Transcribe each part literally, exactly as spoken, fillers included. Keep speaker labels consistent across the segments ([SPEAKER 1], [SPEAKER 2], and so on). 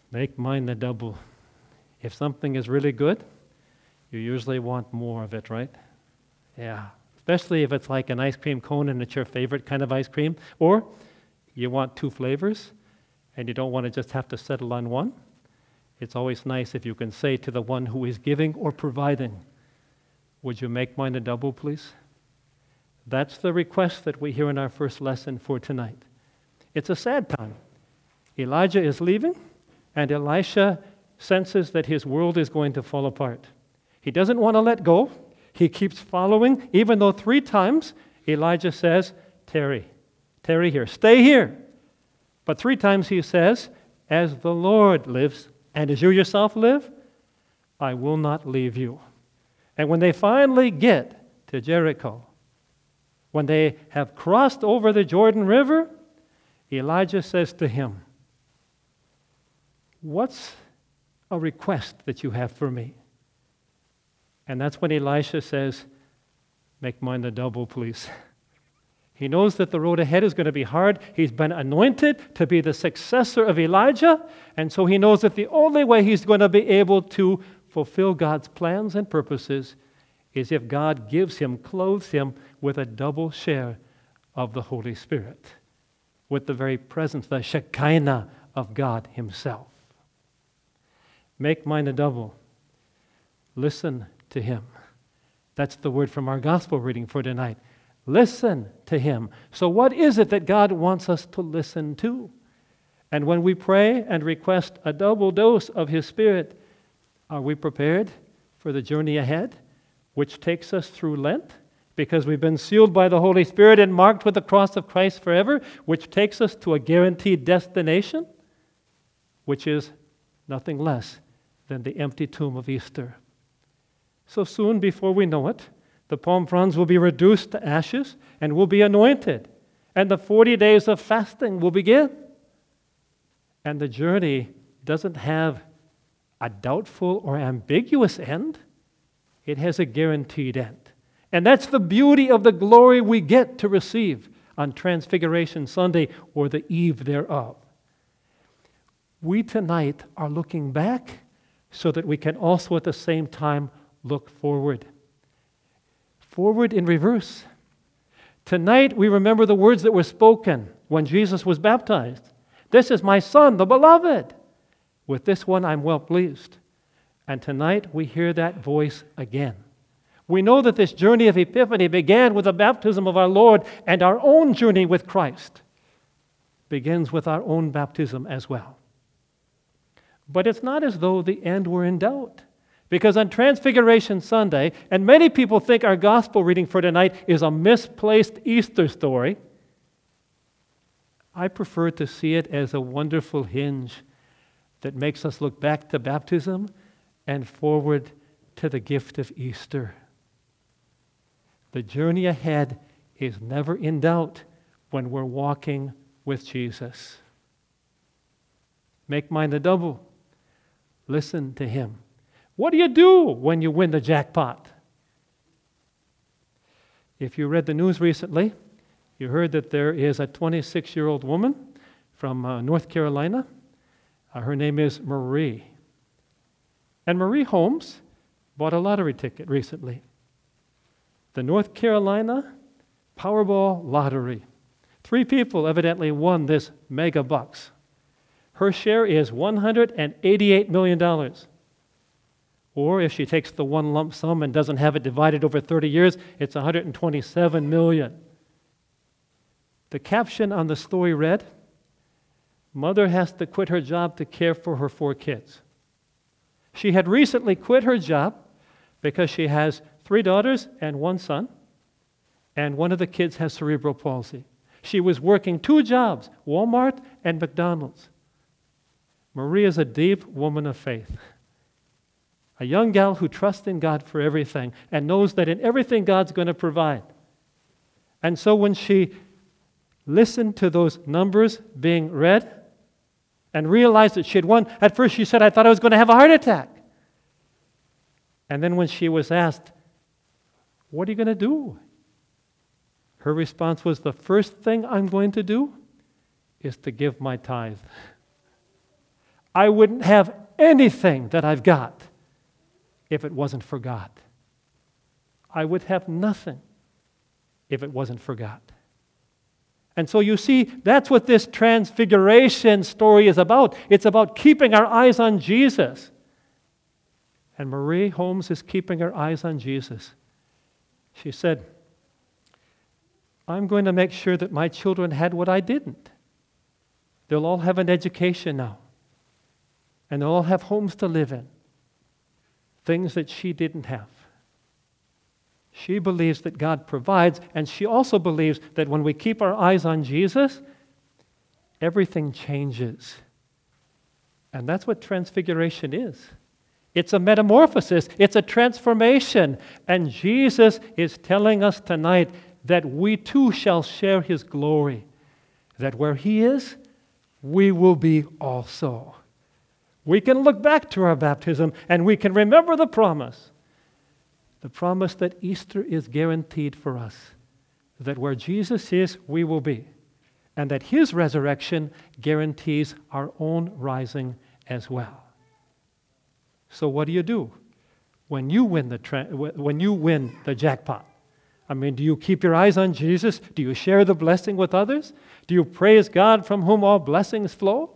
[SPEAKER 1] Make mine the double. If something is really good, you usually want more of it, right? Yeah. Especially if it's like an ice cream cone and it's your favorite kind of ice cream. Or you want two flavors and you don't want to just have to settle on one. It's always nice if you can say to the one who is giving or providing, would you make mine a double, please? That's the request that we hear in our first lesson for tonight. It's a sad time. Elijah is leaving, and Elisha senses that his world is going to fall apart. He doesn't want to let go. He keeps following, even though three times Elijah says, tarry, tarry here, stay here. But three times he says, as the Lord lives, and as you yourself live, I will not leave you. And when they finally get to Jericho, when they have crossed over the Jordan River, Elijah says to him, what's a request that you have for me? And that's when Elisha says, make mine the double, please. He knows that the road ahead is going to be hard. He's been anointed to be the successor of Elijah, and so he knows that the only way he's going to be able to fulfill God's plans and purposes is if God gives him, clothes him with a double share of the Holy Spirit, with the very presence, the Shekinah of God himself. Make mine a double. Listen to him. That's the word from our gospel reading for tonight. Listen to him. So what is it that God wants us to listen to? And when we pray and request a double dose of his Spirit, are we prepared for the journey ahead, which takes us through Lent? Because we've been sealed by the Holy Spirit and marked with the cross of Christ forever, which takes us to a guaranteed destination, which is nothing less than the empty tomb of Easter. So soon, before we know it, the palm fronds will be reduced to ashes and will be anointed. And the forty days of fasting will begin. And the journey doesn't have a doubtful or ambiguous end. It has a guaranteed end. And that's the beauty of the glory we get to receive on Transfiguration Sunday or the eve thereof. We tonight are looking back so that we can also at the same time look forward. Forward in reverse. Tonight we remember the words that were spoken when Jesus was baptized. This is my Son, the beloved. With this one I'm well pleased. And tonight we hear that voice again. We know that this journey of Epiphany began with the baptism of our Lord, and our own journey with Christ begins with our own baptism as well. But it's not as though the end were in doubt. Because on Transfiguration Sunday, and many people think our gospel reading for tonight is a misplaced Easter story, I prefer to see it as a wonderful hinge that makes us look back to baptism and forward to the gift of Easter. The journey ahead is never in doubt when we're walking with Jesus. Make mine the double. Listen to him. What do you do when you win the jackpot? If you read the news recently, you heard that there is a twenty-six-year-old woman from uh, North Carolina. Uh, her name is Marie. And Marie Holmes bought a lottery ticket recently. The North Carolina Powerball Lottery. Three people evidently won this mega bucks. Her share is one hundred eighty-eight million dollars. Or if she takes the one lump sum and doesn't have it divided over thirty years, it's one hundred twenty-seven million dollars. The caption on the story read, "Mother has to quit her job to care for her four kids." She had recently quit her job because she has three daughters and one son, and one of the kids has cerebral palsy. She was working two jobs, Walmart and McDonald's. Marie is a deep woman of faith. A young gal who trusts in God for everything and knows that in everything God's going to provide. And so when she listened to those numbers being read and realized that she had won, at first she said, "I thought I was going to have a heart attack." And then when she was asked, "What are you going to do?" her response was, "The first thing I'm going to do is to give my tithe. I wouldn't have anything that I've got if it wasn't for God. I would have nothing if it wasn't for God. And so you see, that's what this transfiguration story is about. It's about keeping our eyes on Jesus. And Marie Holmes is keeping her eyes on Jesus. She said, I'm going to make sure that my children had what I didn't. They'll all have an education now. And they'll all have homes to live in. Things that she didn't have. She believes that God provides, and she also believes that when we keep our eyes on Jesus, everything changes. And that's what transfiguration is. It's a metamorphosis. It's a transformation. And Jesus is telling us tonight that we too shall share His glory. That where He is, we will be also. We can look back to our baptism and we can remember the promise. The promise that Easter is guaranteed for us. That where Jesus is, we will be. And that His resurrection guarantees our own rising as well. So what do you do when you win the tra- when you win the jackpot? I mean, do you keep your eyes on Jesus? Do you share the blessing with others? Do you praise God from whom all blessings flow?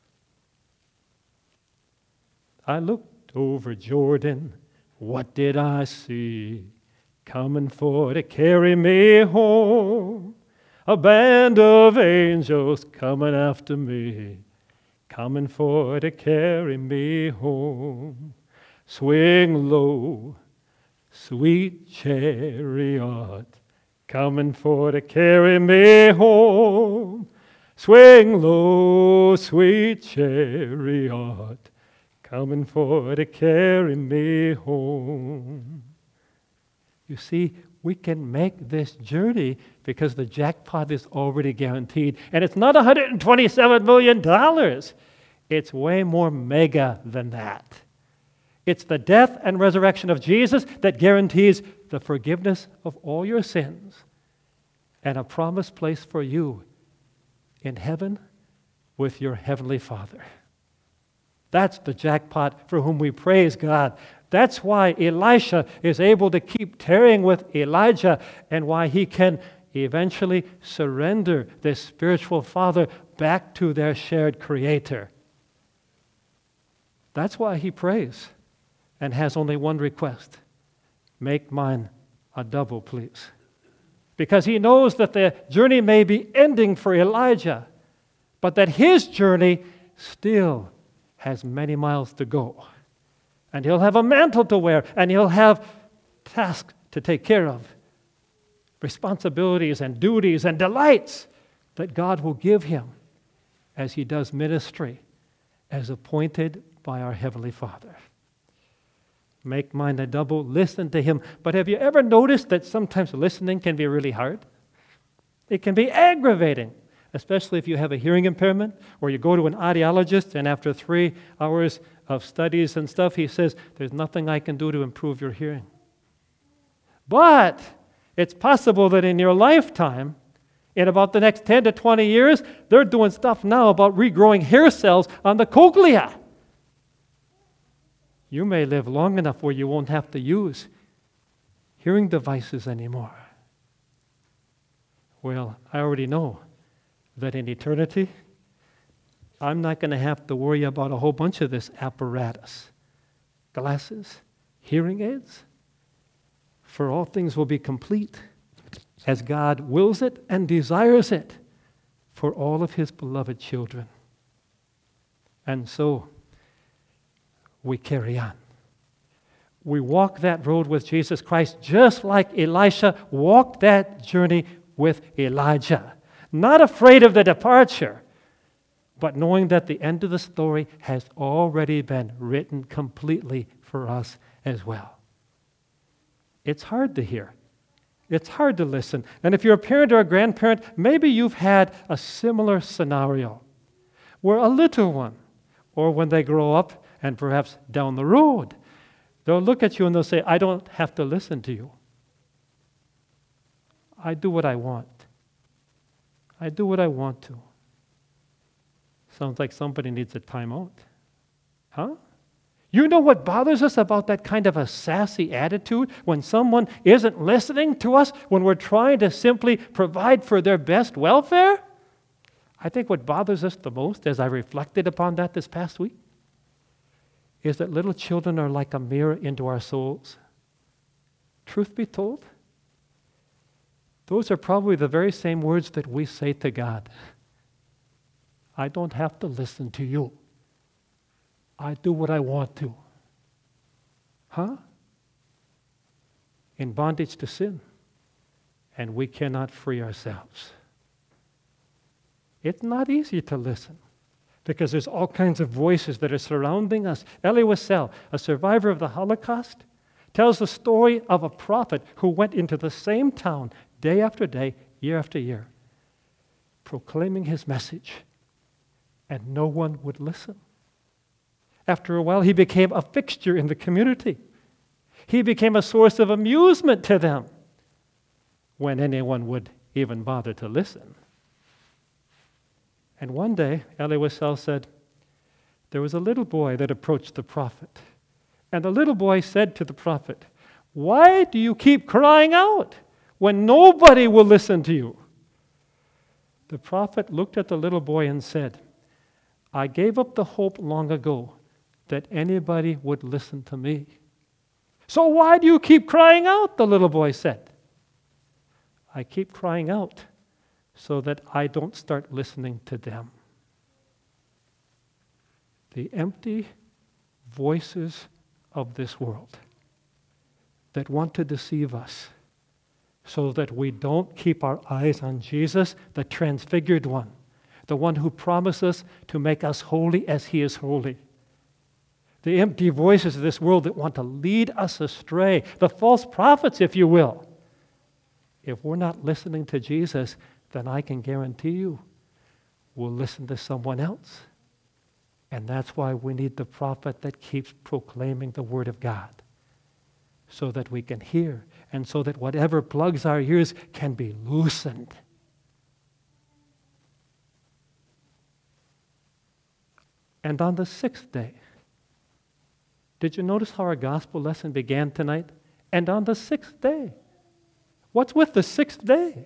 [SPEAKER 1] I looked over Jordan. What did I see? Coming for to carry me home. A band of angels coming after me. Coming for to carry me home. Swing low, sweet chariot, coming for to carry me home. Swing low, sweet chariot, coming for to carry me home. You see, we can make this journey because the jackpot is already guaranteed. And it's not one hundred twenty-seven million dollars. It's way more mega than that. It's the death and resurrection of Jesus that guarantees the forgiveness of all your sins and a promised place for you in heaven with your Heavenly Father. That's the jackpot for whom we praise God. That's why Elisha is able to keep tarrying with Elijah and why he can eventually surrender this spiritual father back to their shared Creator. That's why he prays and has only one request. Make mine a double, please. Because he knows that the journey may be ending for Elijah, but that his journey still has many miles to go. And he'll have a mantle to wear, and he'll have tasks to take care of, responsibilities and duties and delights that God will give him as he does ministry as appointed by our Heavenly Father. Make mine a double, listen to him. But have you ever noticed that sometimes listening can be really hard? It can be aggravating, especially if you have a hearing impairment or you go to an audiologist and after three hours of studies and stuff, he says, there's nothing I can do to improve your hearing. But it's possible that in your lifetime, in about the next ten to twenty years, they're doing stuff now about regrowing hair cells on the cochlea. You may live long enough where you won't have to use hearing devices anymore. Well, I already know that in eternity, I'm not going to have to worry about a whole bunch of this apparatus. Glasses, hearing aids. For all things will be complete as God wills it and desires it for all of his beloved children. And so, we carry on. We walk that road with Jesus Christ just like Elisha walked that journey with Elijah. Not afraid of the departure, but knowing that the end of the story has already been written completely for us as well. It's hard to hear. It's hard to listen. And if you're a parent or a grandparent, maybe you've had a similar scenario where a little one, or when they grow up and perhaps down the road, they'll look at you and they'll say, I don't have to listen to you. I do what I want. I do what I want to. Sounds like somebody needs a timeout. Huh? You know what bothers us about that kind of a sassy attitude when someone isn't listening to us, when we're trying to simply provide for their best welfare? I think what bothers us the most, as I reflected upon that this past week, is that little children are like a mirror into our souls. Truth be told, those are probably the very same words that we say to God. I don't have to listen to you. I do what I want to. Huh? In bondage to sin, and we cannot free ourselves. It's not easy to listen because there's all kinds of voices that are surrounding us. Elie Wiesel, a survivor of the Holocaust, tells the story of a prophet who went into the same town day after day, year after year, proclaiming his message, and no one would listen. After a while, he became a fixture in the community. He became a source of amusement to them when anyone would even bother to listen. And one day, Elie Wiesel said, there was a little boy that approached the prophet. And the little boy said to the prophet, why do you keep crying out when nobody will listen to you? The prophet looked at the little boy and said, I gave up the hope long ago that anybody would listen to me. So why do you keep crying out? The little boy said. I keep crying out so that I don't start listening to them. The empty voices of this world that want to deceive us so that we don't keep our eyes on Jesus, the transfigured one, the one who promises to make us holy as he is holy. The empty voices of this world that want to lead us astray, the false prophets, if you will. If we're not listening to Jesus, then I can guarantee you we'll listen to someone else. And that's why we need the prophet that keeps proclaiming the word of God, so that we can hear and so that whatever plugs our ears can be loosened. And on the sixth day, did you notice how our gospel lesson began tonight? And on the sixth day. What's with the sixth day?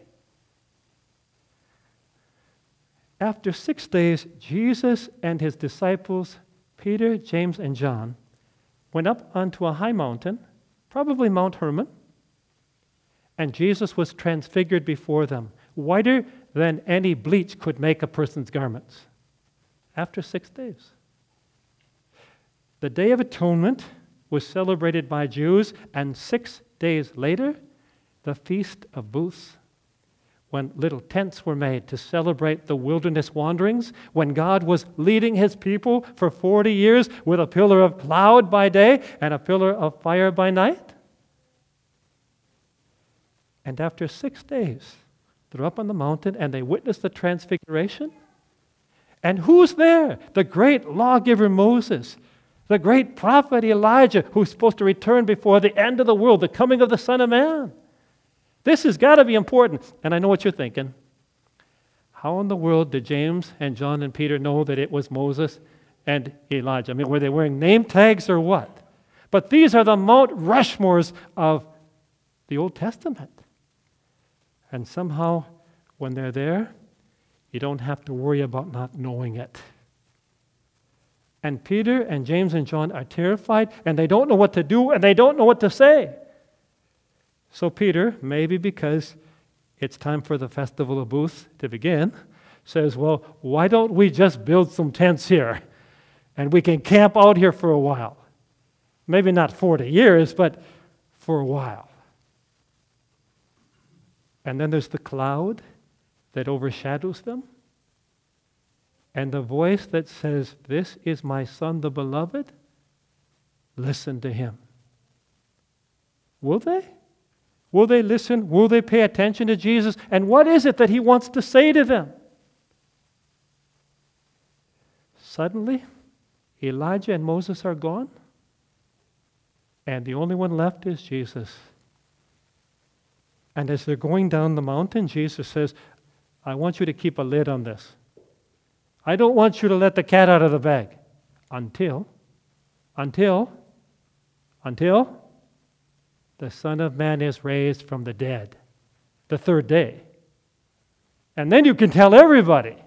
[SPEAKER 1] After six days, Jesus and his disciples, Peter, James, and John, went up onto a high mountain, probably Mount Hermon, and Jesus was transfigured before them, whiter than any bleach could make a person's garments, after six days. The Day of Atonement was celebrated by Jews, and six days later, the Feast of Booths, when little tents were made to celebrate the wilderness wanderings, when God was leading his people for forty years with a pillar of cloud by day and a pillar of fire by night. And after six days, they're up on the mountain and they witness the transfiguration. And who's there? The great lawgiver Moses, the great prophet Elijah, who's supposed to return before the end of the world, the coming of the Son of Man. This has got to be important. And I know what you're thinking. How in the world did James and John and Peter know that it was Moses and Elijah? I mean, were they wearing name tags or what? But these are the Mount Rushmores of the Old Testament. And somehow, when they're there, you don't have to worry about not knowing it. And Peter and James and John are terrified, and they don't know what to do, and they don't know what to say. So Peter, maybe because it's time for the Festival of Booths to begin, says, well, why don't we just build some tents here, and we can camp out here for a while. Maybe not forty years, but for a while. And then there's the cloud that overshadows them, and the voice that says, this is my Son, the Beloved. Listen to him. Will they? Will they listen? Will they pay attention to Jesus? And what is it that he wants to say to them? Suddenly, Elijah and Moses are gone, and the only one left is Jesus. And as they're going down the mountain, Jesus says, I want you to keep a lid on this. I don't want you to let the cat out of the bag until Until, until the Son of Man is raised from the dead, the third day. And then you can tell everybody.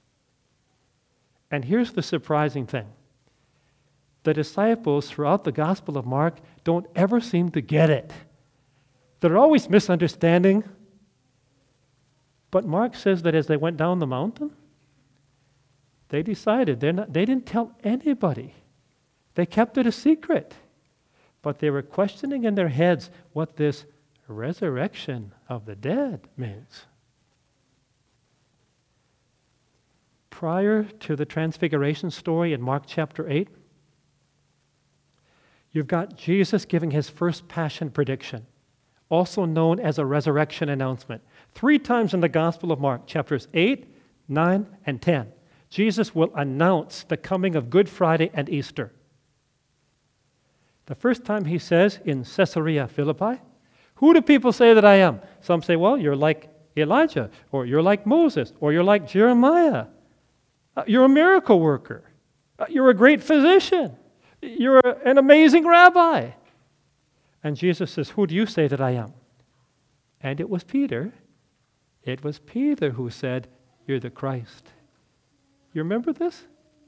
[SPEAKER 1] And here's the surprising thing. The disciples throughout the Gospel of Mark don't ever seem to get it. They're always misunderstanding. But Mark says that as they went down the mountain, they decided, they're not, they didn't tell anybody. They kept it a secret. But they were questioning in their heads what this resurrection of the dead means. Prior to the transfiguration story in Mark chapter eight, you've got Jesus giving his first passion prediction, also known as a resurrection announcement. Three times in the Gospel of Mark, chapters eight, nine, and ten, Jesus will announce the coming of Good Friday and Easter. The first time he says in Caesarea Philippi, "Who do people say that I am?" Some say, well, you're like Elijah, or you're like Moses, or you're like Jeremiah. Uh, you're a miracle worker. Uh, you're a great physician. You're a, an amazing rabbi. And Jesus says, who do you say that I am? And it was Peter. It was Peter who said, you're the Christ. You remember this?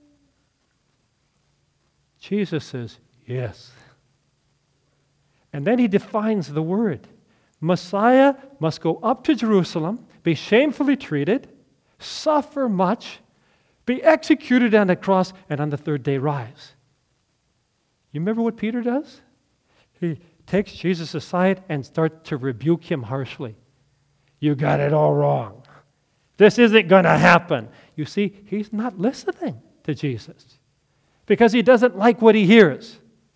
[SPEAKER 1] Jesus says, yes. And then he defines the word. Messiah must go up to Jerusalem, be shamefully treated, suffer much, be executed on the cross, and on the third day rise. You remember what Peter does? He takes Jesus aside and starts to rebuke him harshly. You got it all wrong. This isn't going to happen. You see, he's not listening to Jesus because he doesn't like what he hears.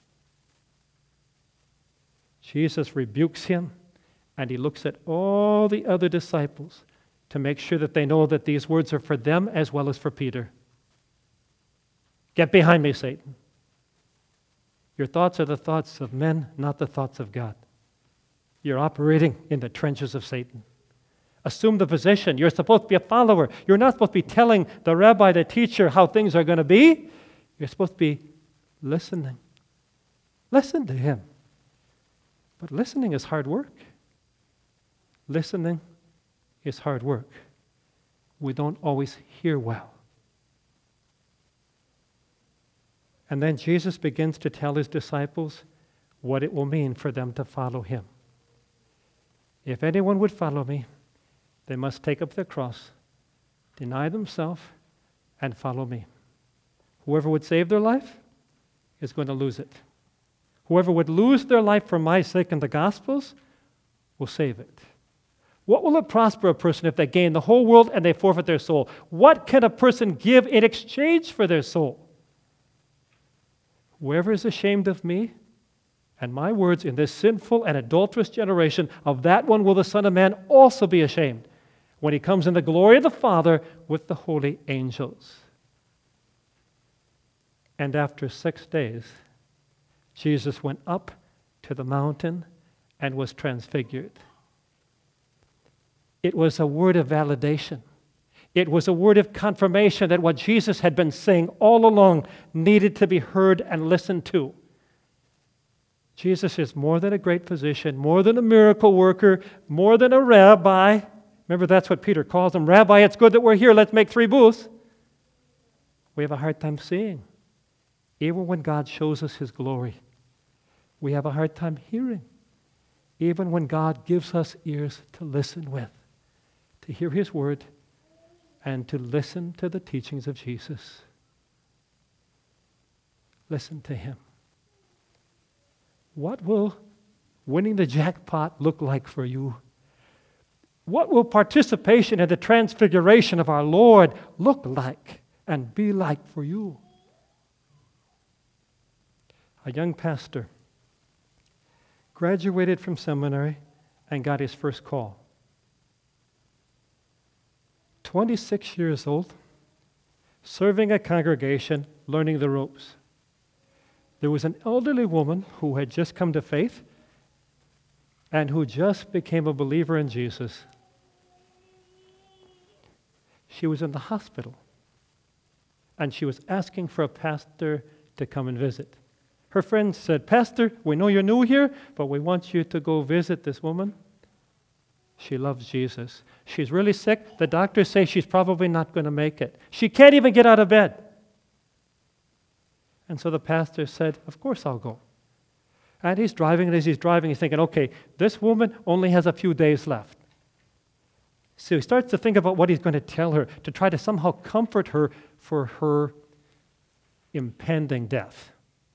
[SPEAKER 1] Jesus rebukes him, and he looks at all the other disciples to make sure that they know that these words are for them as well as for Peter. Get behind me, Satan. Your thoughts are the thoughts of men, not the thoughts of God. You're operating in the trenches of Satan. Assume the position. You're supposed to be a follower. You're not supposed to be telling the rabbi, the teacher, how things are going to be. You're supposed to be listening. Listen to him. But listening is hard work. Listening is hard work. We don't always hear well. And then Jesus begins to tell his disciples what it will mean for them to follow him. If anyone would follow me, they must take up their cross, deny themselves, and follow me. Whoever would save their life is going to lose it. Whoever would lose their life for my sake in the Gospels will save it. What will it prosper a person if they gain the whole world and they forfeit their soul? What can a person give in exchange for their soul? Whoever is ashamed of me and my words in this sinful and adulterous generation, of that one will the Son of Man also be ashamed when he comes in the glory of the Father with the holy angels. And after six days, Jesus went up to the mountain and was transfigured. It was a word of validation. It was a word of confirmation that what Jesus had been saying all along needed to be heard and listened to. Jesus is more than a great physician, more than a miracle worker, more than a rabbi. Remember, that's what Peter calls him. Rabbi, it's good that we're here. Let's make three booths. We have a hard time seeing. Even when God shows us his glory, we have a hard time hearing. Even when God gives us ears to listen with, to hear his word, and to listen to the teachings of Jesus. Listen to him. What will winning the jackpot look like for you? What will participation in the transfiguration of our Lord look like and be like for you? A young pastor graduated from seminary and got his first call. twenty-six years old, serving a congregation, learning the ropes. There was an elderly woman who had just come to faith and who just became a believer in Jesus. She was in the hospital, and she was asking for a pastor to come and visit. Her friend said, Pastor, we know you're new here, but we want you to go visit this woman. She loves Jesus. She's really sick. The doctors say she's probably not going to make it. She can't even get out of bed. And so the pastor said, of course I'll go. And he's driving, and as he's driving, he's thinking, okay, this woman only has a few days left. So he starts to think about what he's going to tell her to try to somehow comfort her for her impending death.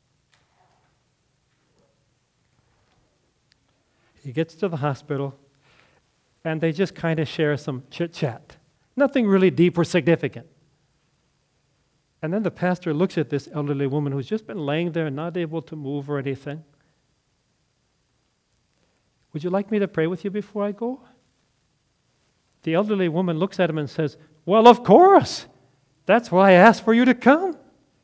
[SPEAKER 1] He gets to the hospital, and they just kind of share some chit-chat. Nothing really deep or significant. And then the pastor looks at this elderly woman who's just been laying there and not able to move or anything. Would you like me to pray with you before I go? The elderly woman looks at him and says, well, of course. That's why I asked for you to come.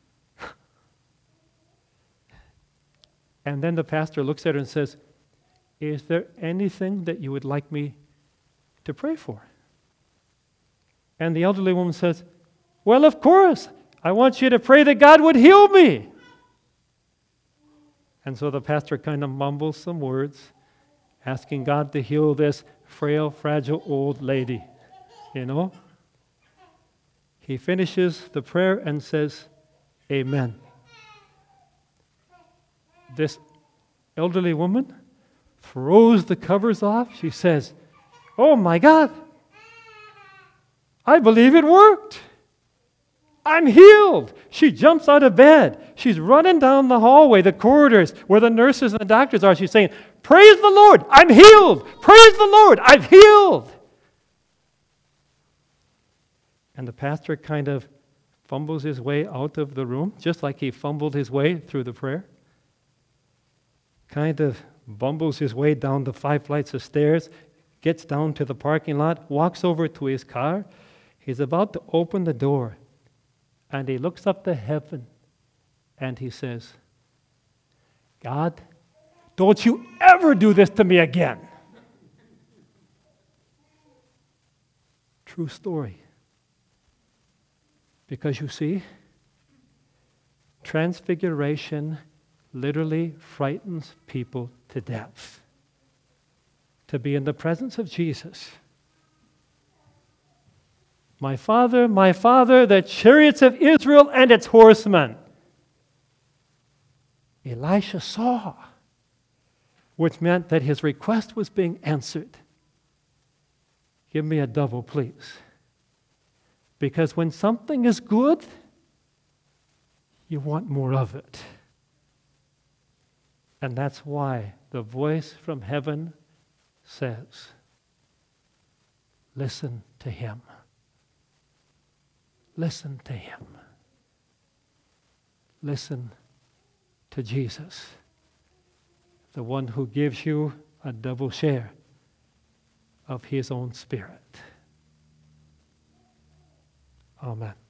[SPEAKER 1] And then the pastor looks at her and says, is there anything that you would like me to pray for? And the elderly woman says, well, of course. I want you to pray that God would heal me. And so the pastor kind of mumbles some words, asking God to heal this frail, fragile old lady, you know. He finishes the prayer and says, amen. This elderly woman throws the covers off. She says, oh my God, I believe it worked. I'm healed. She jumps out of bed. She's running down the hallway, the corridors where the nurses and the doctors are. She's saying, praise the Lord, I'm healed. Praise the Lord, I'm healed. And the pastor kind of fumbles his way out of the room, just like he fumbled his way through the prayer. Kind of bumbles his way down the five flights of stairs, gets down to the parking lot, walks over to his car. He's about to open the door. And he looks up to heaven and he says, God, don't you ever do this to me again. True story. Because you see, transfiguration literally frightens people to death. To be in the presence of Jesus. My Father, my Father, the chariots of Israel and its horsemen. Elisha saw, which meant that his request was being answered. Give me a double, please. Because when something is good, you want more of it. And that's why the voice from heaven says, listen to him. Listen to him. Listen to Jesus, the one who gives you a double share of his own Spirit. Amen.